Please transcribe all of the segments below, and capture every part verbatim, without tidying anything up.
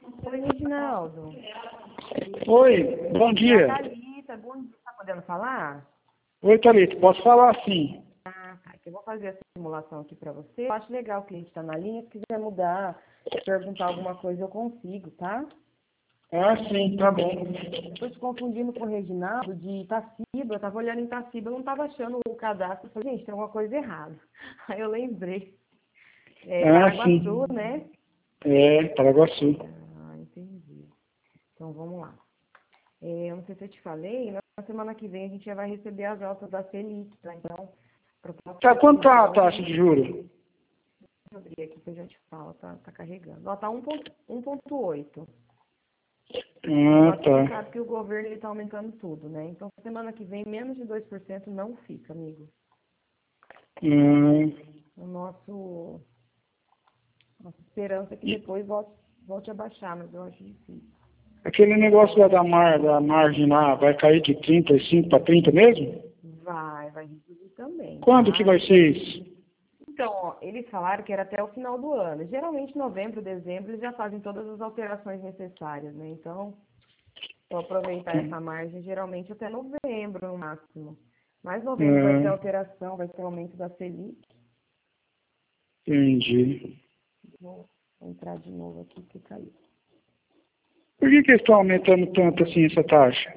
Oi, Reginaldo. Oi, bom É a dia. Thalita, bom dia. Tá podendo falar? Oi, Thalita, posso falar sim? Ah, tá. Eu vou fazer essa simulação aqui pra você. Eu acho legal que a gente tá na linha. Se quiser mudar, perguntar alguma coisa, eu consigo, tá? Ah, sim, tá bom. Eu tô te confundindo com o Reginaldo de Itaciba. Eu tava olhando em Itaciba, eu não tava achando o cadastro. Eu falei, gente, tem alguma coisa errada. Aí eu lembrei. É Ah, Paraguaçu, sim. né? É, Paraguaçu. Ah, entendi. Então vamos lá. É, eu não sei se eu te falei, na semana que vem a gente já vai receber as altas da Selic, tá? Então, Tá, proposta quanto de tá a hoje, taxa deixa de juros? eu abrir aqui que eu já te falo, tá, tá carregando. Ó, tá um ponto oito. Ah, Só que você tá. sabe que o governo ele tá aumentando tudo, né? Então, semana que vem, menos de dois por cento não fica, amigo. Hum, O nosso, nossa esperança é que e depois volte, volte a baixar, mas eu acho difícil. aquele negócio lá da, mar, da margem lá, vai cair de trinta e cinco para trinta mesmo? Vai, vai reduzir também, Quando que tá? vai ser isso? Então, ó, eles falaram que era até o final do ano. Geralmente, novembro, dezembro, eles já fazem todas as alterações necessárias, né? Então, vou aproveitar essa margem, geralmente até novembro, no máximo. Mas novembro vai ter Ah, alteração, vai ter aumento da Selic. entendi. Vou entrar de novo aqui, que caiu. Por que que eles estão aumentando tanto assim essa taxa?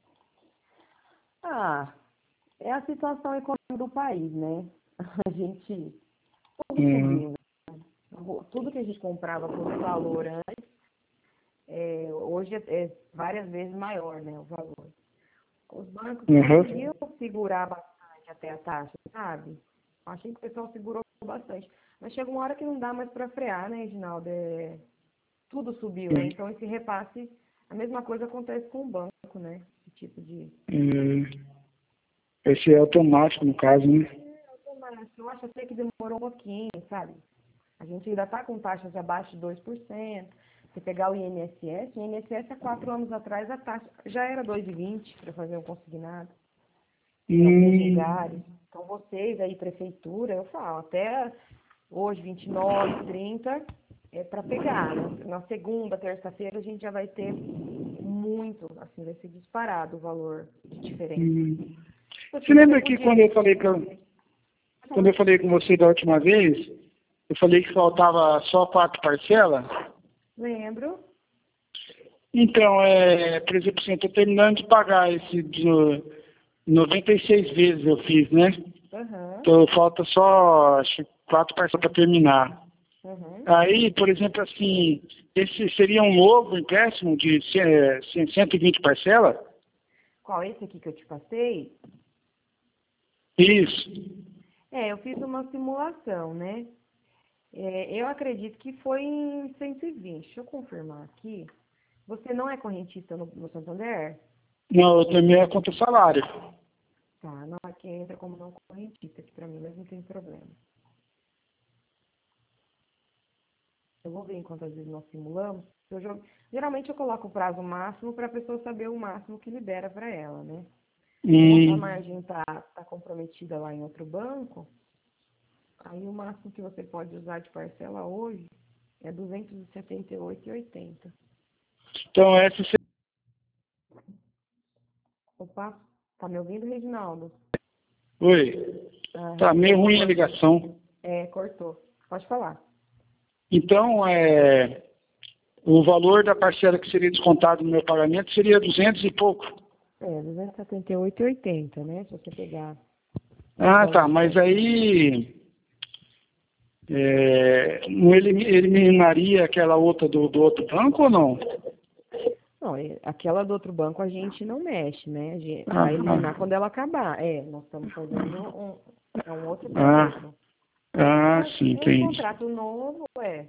Ah, é a situação econômica do país, né? A gente, tudo Hum, subiu, né? Tudo que a gente comprava por um valor antes, é, hoje é, é várias vezes maior, né, o valor. Os bancos uhum. conseguiram segurar bastante até a taxa, sabe? Achei que o pessoal segurou bastante. Mas chega uma hora que não dá mais para frear, né, Reginaldo? É, tudo subiu, né? Então esse repasse, a mesma coisa acontece com o banco, né? Esse tipo de. Hum, esse é automático no caso, né? Automático. Eu acho até que demorou um pouquinho, sabe? A gente ainda está com taxas abaixo de dois por cento. Se pegar o I N S S, o I N S S há quatro anos atrás a taxa já era dois vírgula vinte para fazer um consignado. Em alguns Hum, lugares. Então, vocês aí, prefeitura, eu falo, até hoje, vinte e nove, trinta, é para pegar, né? Na segunda, terça-feira, a gente já vai ter muito, assim, vai ser disparado o valor de diferença. hum. Tipo Você assim, você lembra que podia... quando eu falei pra, quando eu falei com você da última vez, eu falei que faltava só quatro parcelas? Lembro. Então, é, por exemplo, assim, eu estou terminando de pagar esse de noventa e seis vezes eu fiz, né? Aham. Então falta só acho, que quatro parcelas para terminar. Uhum. Aí, por exemplo, assim, esse seria um novo empréstimo de ce- cento e vinte parcelas? Qual esse aqui que eu te passei? Isso. É, eu fiz uma simulação, né? É, eu acredito que foi em cento e vinte. Deixa eu confirmar aqui. Você não é correntista no, no Santander? Não, eu terminei a conta salário. Tá, não, aqui entra como não correntista aqui pra mim, mas não tem problema. Eu vou ver enquanto às vezes nós simulamos. Eu jogo... Geralmente eu coloco o prazo máximo para a pessoa saber o máximo que libera para ela, né? Como a sua Hum, margem tá, tá comprometida lá em outro banco, aí o máximo que você pode usar de parcela hoje é duzentos e setenta e oito reais e oitenta centavos. então, essa seria... Opa, tá me ouvindo, Reginaldo? Oi. Tá Aham, meio ruim a cor... ligação. é, cortou. Pode falar. Então, é, o valor da parcela que seria descontado no meu pagamento seria duzentos e pouco. É, duzentos e setenta e oito reais e oitenta centavos, né? Se você pegar o Ah, tá, valor mas certinho. aí é, não elimi- eliminaria aquela outra do, do outro banco ou não? Não, é- aquela do outro banco a gente não mexe, né? A gente Ah, vai eliminar ah, quando ela acabar. É, nós estamos fazendo um, é um outro ah, crédito. ah, Mas sim, um entendi. contrato novo, é.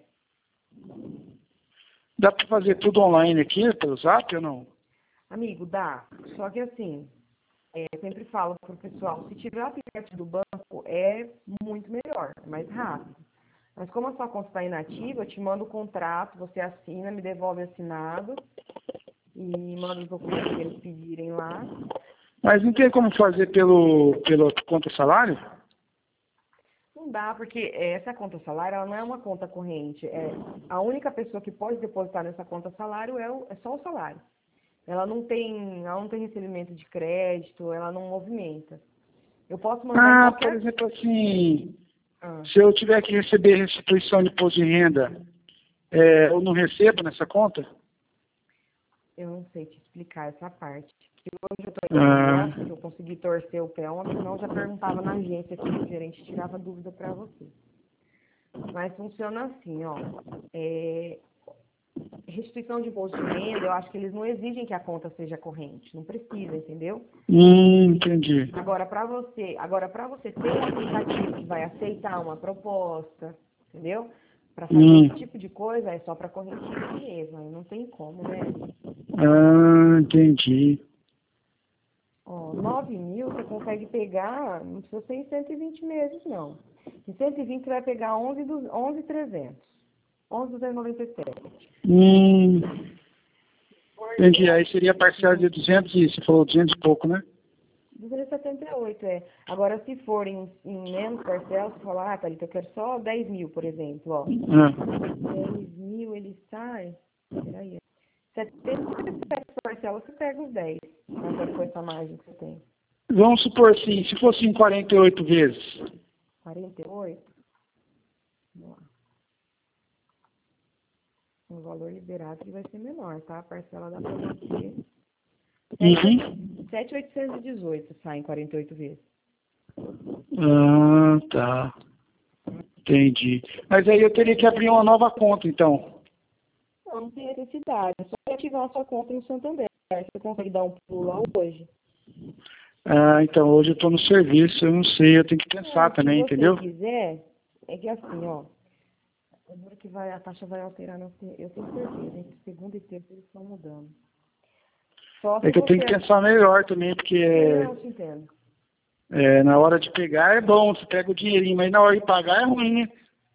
Dá para fazer tudo online aqui, pelo Zap ou não? Amigo, dá. Só que assim, é, eu sempre falo pro pessoal, se tiver o aplicativo do banco, é muito melhor, é mais rápido. Mas como a sua conta está inativa, eu te mando o contrato, você assina, me devolve assinado e manda os documentos que eles pedirem lá. Mas não tem como fazer pelo, pelo conta salário? Não dá, porque essa conta salário, ela não é uma conta corrente. É, a única pessoa que pode depositar nessa conta salário é, o, é só o salário. Ela não tem, ela não tem recebimento de crédito, ela não movimenta. Eu posso mandar em Ah, qualquer... por exemplo, assim, Ah, se eu tiver que receber restituição de imposto de renda, é, eu não recebo nessa conta? eu não sei te explicar essa parte. Que hoje eu tô Ah, em que eu consegui torcer o pé ontem, senão eu já perguntava na agência que o gerente tirava dúvida para você. Mas funciona assim, ó. É, restituição de imposto de renda, eu acho que eles não exigem que a conta seja corrente, não precisa, entendeu? hum, entendi. Agora para você, agora para você ter um aplicativo que vai aceitar uma proposta, entendeu? Para fazer Hum, esse tipo de coisa é só para correntismo mesmo, aí não tem como, né? ah, entendi. Ó, nove mil você consegue pegar, não precisa ser em cento e vinte meses, não. Em cento e vinte você vai pegar onze mil e trezentos, onze mil duzentos e noventa e sete. Hum, entendi. Aí seria a parcela de duzentos e, você falou duzentos e pouco, né? duzentos e setenta e oito, é. Agora, se for em, em menos parcelas, você fala, ah, Thalita, eu quero só dez mil, por exemplo, ó. Ah, dez mil, ele sai, peraí, setenta e sete parcelas, você pega os dez, contando com essa margem que você tem. vamos supor assim, se fosse em quarenta e oito vezes. quarenta e oito, vamos lá. O valor liberado que vai ser menor, tá? A parcela dá pra você. Uhum. sete mil oitocentos e dezoito sai em quarenta e oito vezes. Ah, tá. Entendi. Mas aí eu teria que abrir uma nova conta, então. Não, não tem necessidade. É só ativar a sua conta no Santander. Você consegue dar um pulo lá hoje. Ah, então hoje eu estou no serviço, eu não sei, eu tenho que pensar Não, se também, você entendeu? quiser, é que assim, ó. Eu juro que vai, a taxa vai alterar, não sei, eu tenho certeza. Entre segunda e terça eles estão mudando. Só É se que eu tenho você... que pensar melhor também, porque Não, é, eu te entendo. é, na hora de pegar é bom, você pega o dinheirinho, mas na hora de pagar é ruim, né?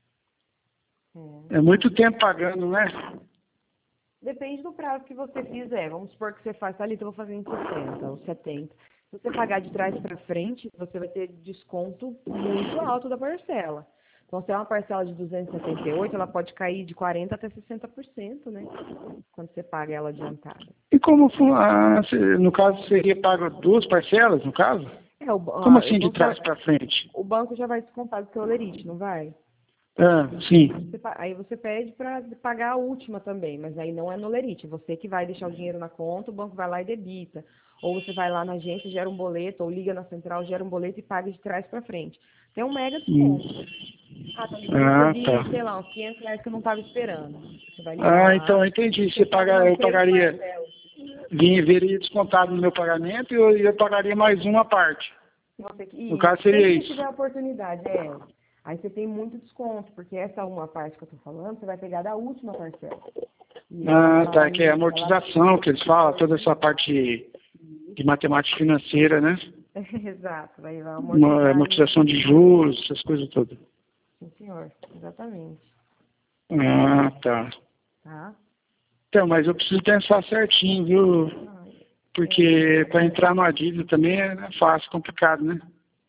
É. É muito tempo pagando, né? Depende do prazo que você fizer. Vamos supor que você faz, tá ali, então eu vou fazer em sessenta ou setenta. Se você pagar de trás para frente, você vai ter desconto muito alto da parcela. Então, se é uma parcela de duzentos e setenta e oito, ela pode cair de quarenta por cento até sessenta por cento, né? Quando você paga ela adiantada. E como, fu- ah, se- no caso, seria pago duas parcelas, no caso? É, o, ba- Como ah, assim, de então, trás você- para frente? o banco já vai descontar do seu lerite, não vai? Ah, sim. Você pa- aí você pede para pagar a última também, mas aí não é no lerite. Você que vai deixar o dinheiro na conta, o banco vai lá e debita. Ou você vai lá na agência, gera um boleto, ou liga na central, gera um boleto e paga de trás para frente. Tem um mega Hum. desconto. Ah, tá, eu Ah, recebi, tá. sei lá, uns quinhentos reais que eu não estava esperando. Você vai ligar Ah, então lá, eu entendi. você Você paga paga, nas eu três pagaria, parcelas. vinha, veria descontado no meu pagamento e eu, eu pagaria mais uma parte. Se você, No isso, caso seria sempre que isso. tiver a oportunidade, é. Aí você tem muito desconto, porque essa uma parte que eu tô falando, você vai pegar da última parcela. E ela Ah, tá. vai, Que é ela amortização que eles falam, toda essa parte de matemática financeira, né? exato, vai vai Uma amortizar ali. amortização de juros, essas coisas todas. Sim, senhor, exatamente. Ah, tá. Tá? Então, mas eu preciso pensar certinho, viu? Ah, Porque para entrar numa dívida também é fácil, complicado, né?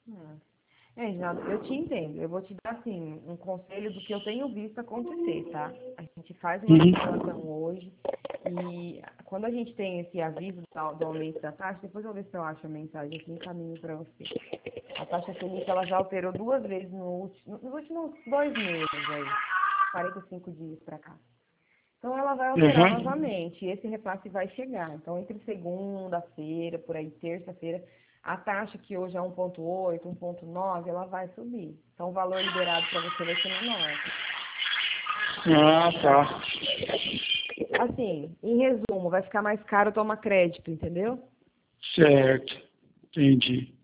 É, Reginaldo, eu te entendo. Eu vou te dar, assim, um conselho do que eu tenho visto acontecer, tá? A gente faz uma Uhum. simulação hoje e quando a gente tem esse aviso do, do aumento da taxa, depois eu vou ver se eu acho a mensagem aqui em caminho para você. A taxa Selic, ela já operou duas vezes no último, nos últimos dois meses aí, quarenta e cinco dias para cá. Então, ela vai alterar Uhum. novamente, e esse repasse vai chegar. Então, entre segunda-feira, por aí, terça-feira, a taxa que hoje é um ponto oito, um ponto nove, ela vai subir. Então, o valor liberado para você vai ser menor. Ah, tá. Assim, em resumo, vai ficar mais caro tomar crédito, entendeu? Certo. Entendi.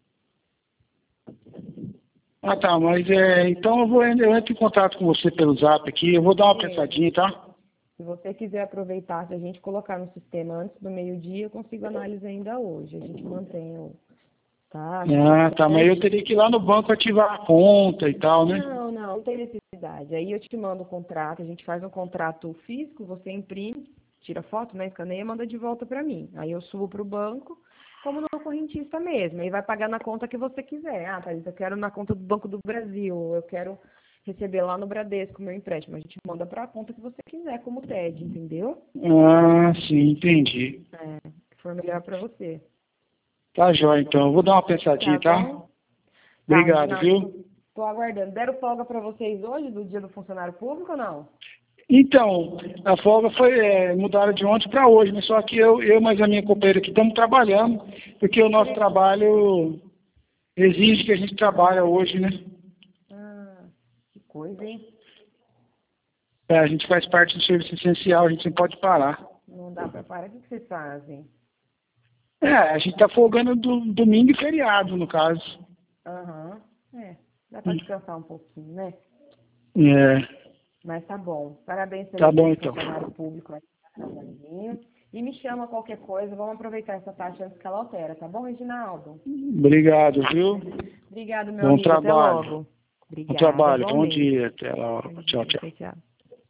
Ah, tá, mas é, então eu vou eu entro em contato com você pelo zap aqui, eu vou dar uma Beleza. pensadinha, tá? Se você quiser aproveitar, se a gente colocar no sistema antes do meio-dia, eu consigo análise ainda hoje. A gente mantém o taxa, Ah, tá, mas eu certinho. teria que ir lá no banco ativar a conta e tal, né? Não, não, não tem necessidade. Aí eu te mando o contrato, a gente faz um contrato físico, você imprime, tira foto, né, escaneia e manda de volta para mim. Aí eu subo para o banco, como no correntista mesmo. Aí vai pagar na conta que você quiser. Ah, Thalita, eu quero na conta do Banco do Brasil, eu quero receber lá no Bradesco o meu empréstimo. A gente manda para a conta que você quiser, como T E D, entendeu? Ah, sim, entendi. É, que for melhor para você. Tá jóia, então. Eu vou dar uma pensadinha, Tá tá? bom? Tá, Obrigado, Reginaldo, viu? tô aguardando. Deram folga para vocês hoje, do dia do funcionário público ou não? Então, a folga foi é, mudada de ontem para hoje, mas só que eu, eu mais a minha companheira aqui estamos trabalhando, porque o nosso trabalho exige que a gente trabalhe hoje, né? Ah, que coisa, hein? É, a gente faz parte do serviço essencial, a gente não pode parar. Não dá para parar. O que que vocês fazem? É, a gente está folgando do, domingo e feriado, no caso. Aham, é. Dá para descansar um pouquinho, né? É, Mas tá bom. Parabéns pelo tá dia bom do então. funcionário público aí, tá atrasadinho. E me chama qualquer coisa, vamos aproveitar essa taxa antes que ela altera, tá bom, Reginaldo? Obrigado, viu? Obrigado, meu Bom amigo. Até trabalho. logo. Bom Obrigada, trabalho, bom igualmente. dia. Até lá. Bom Tchau, dia. tchau. Tchau, tchau.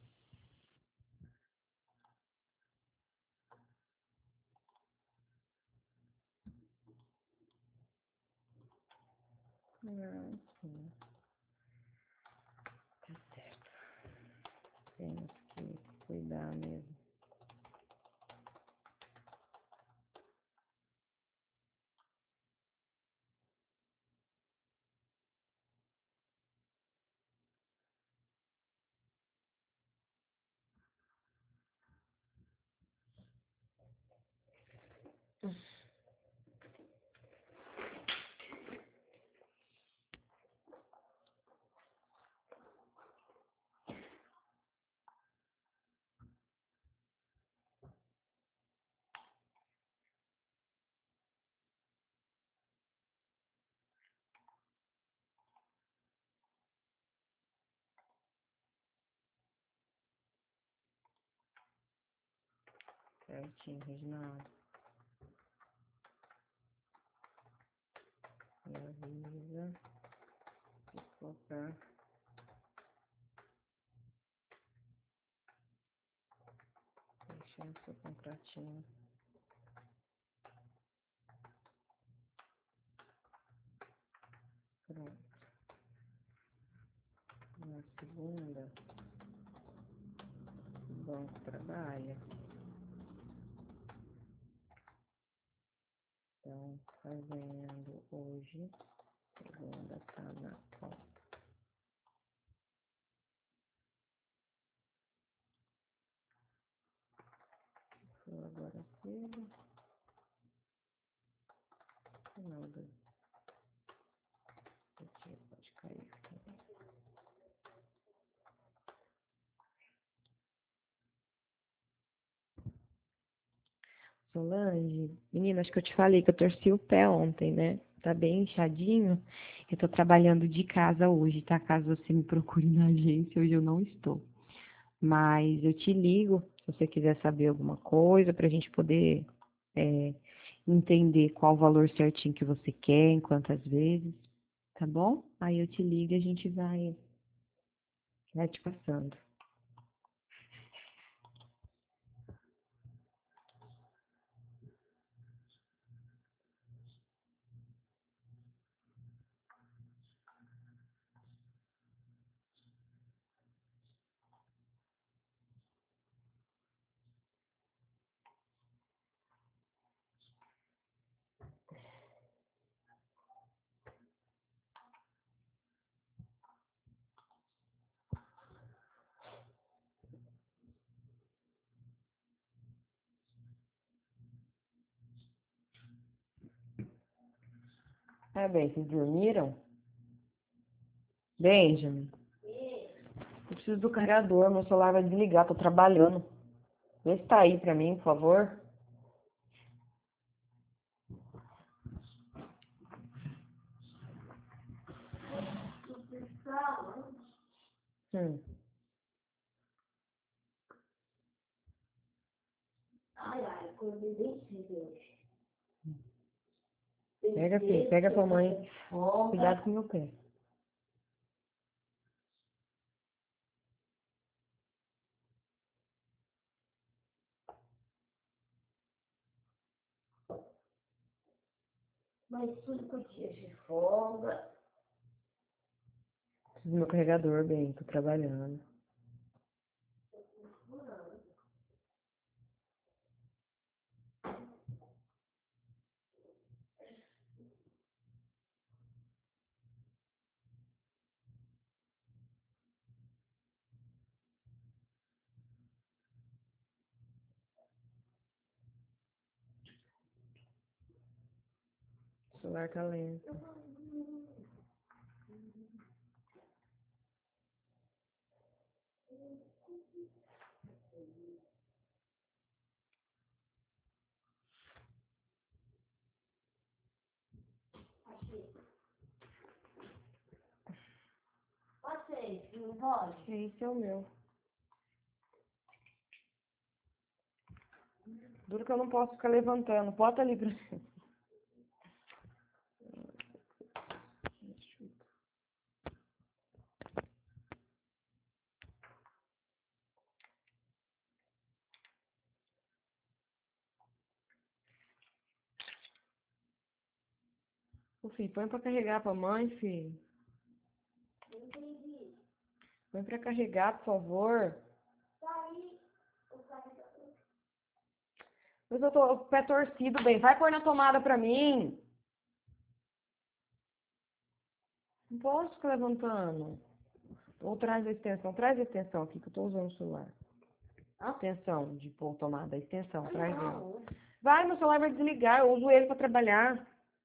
Ah, sim. Tá certo. Temos que cuidar mesmo. Certinho, Reginaldo. Me avisa. Se colocar. Fechando seu contratinho. Pronto. Na segunda, o banco trabalha. Então, fazendo hoje, segunda tá na conta. Foi agora cedo. Final do dia pode cair aqui. Solange, menina, acho que eu te falei que eu torci o pé ontem, né? Tá bem inchadinho. Eu tô trabalhando de casa hoje, tá? Caso você me procure na agência, hoje eu não estou. Mas eu te ligo se você quiser saber alguma coisa, pra gente poder é, entender qual o valor certinho que você quer, em quantas vezes, tá bom? Aí eu te ligo e a gente vai, vai te passando. Tá bem, vocês dormiram? Benjamin, eu preciso do carregador, meu celular vai desligar, tô trabalhando. Vê se tá aí pra mim, por favor. Hum. Pega, filho, pega pra mãe. Cuidado com o meu pé. Mas tudo com dia de folga. Preciso do meu carregador, bem, tô trabalhando. O celular tá lento. Vocês, não pode? Esse é o meu. Duro que eu não posso ficar levantando. Bota ali pra cima. Ô, filho, põe pra carregar pra mãe, filho. Não entendi. Põe pra carregar, por favor. Tá aí o carregador. Mas eu tô com o pé torcido, bem. Vai pôr na tomada pra mim. Não posso ficar levantando. Ou traz a extensão. Traz a extensão aqui, que eu tô usando o celular. A extensão de pôr tomada. A extensão, traz ela. Não. Vai, meu celular vai desligar. Eu uso ele pra trabalhar.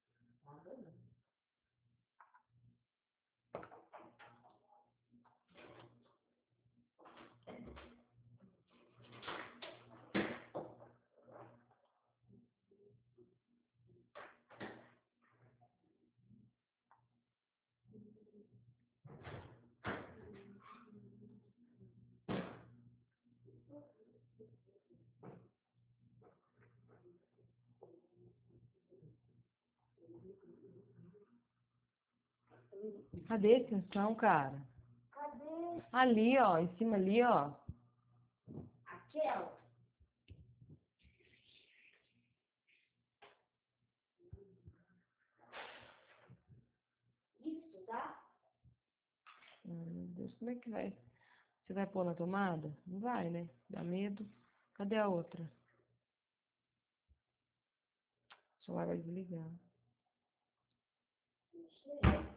Cadê a extensão, cara? Cadê Ali, ó. Em cima ali, ó. aquela? Isso, tá? Ai, meu Deus, como é que vai? Você vai pôr na tomada? Não vai, né? Dá medo. Cadê a outra? O celular vai desligar. Não sei.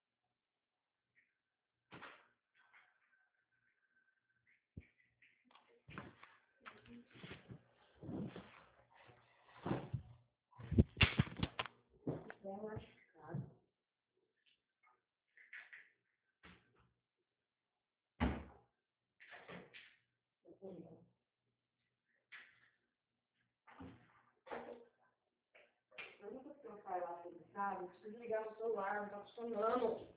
É machucado. Eu nunca sei o pai lá, sabe? Eu preciso ligar no celular, não tá funcionando.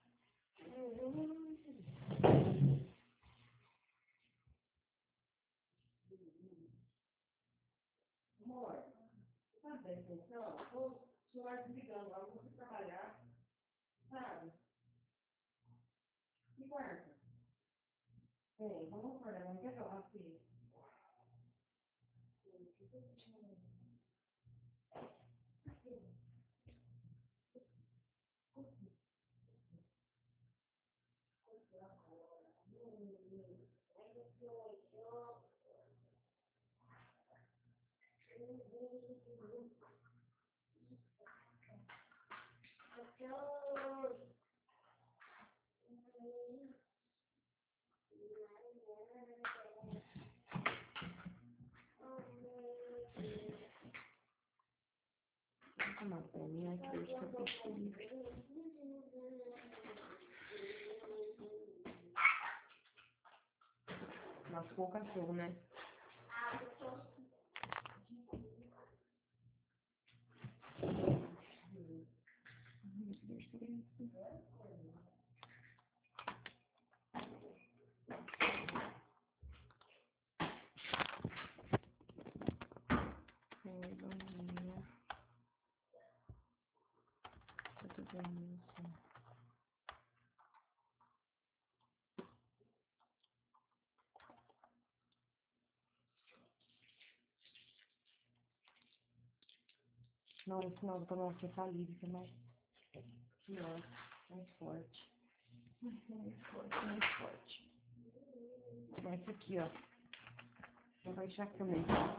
Amor, você tá bem, atenção? O celular desligando, eu não consigo trabalhar, sabe? Me guarda. Ei, vamos acordar, não quer falar assim? Vou tomar pra mim, ai que dor de cabeça. Lascou o cachorro, né? Oi, bom dia. Tá tudo bem, assim. Não, esse não, pra não acessar livre, que é mais pior, mais forte. Mais forte, mais forte. Então, esse aqui, ó. Vou baixar também.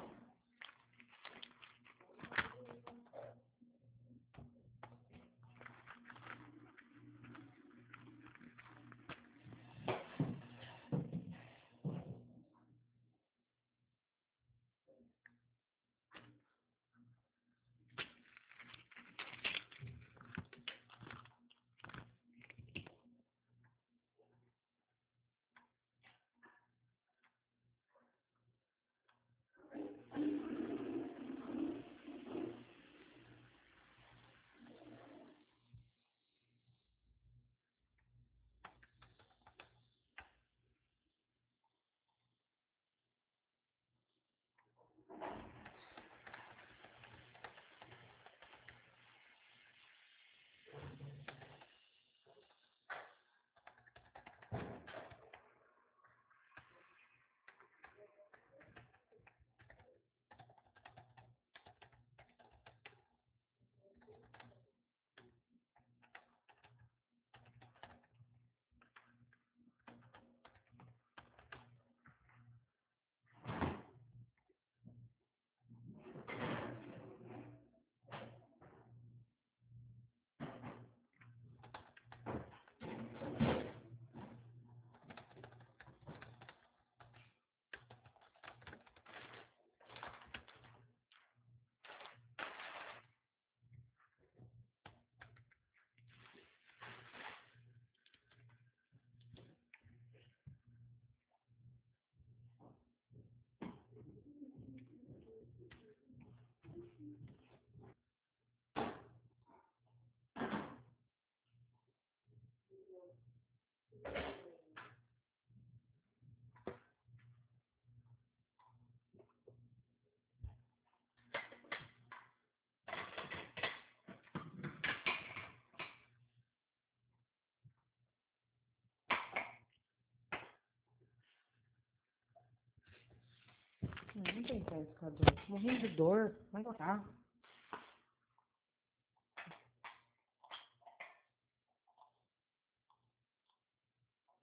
Não, não tem pescador. Morrendo de dor. Vai lá.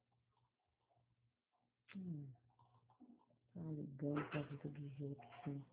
Hum. Tá ligando pra vida dos outros, sim.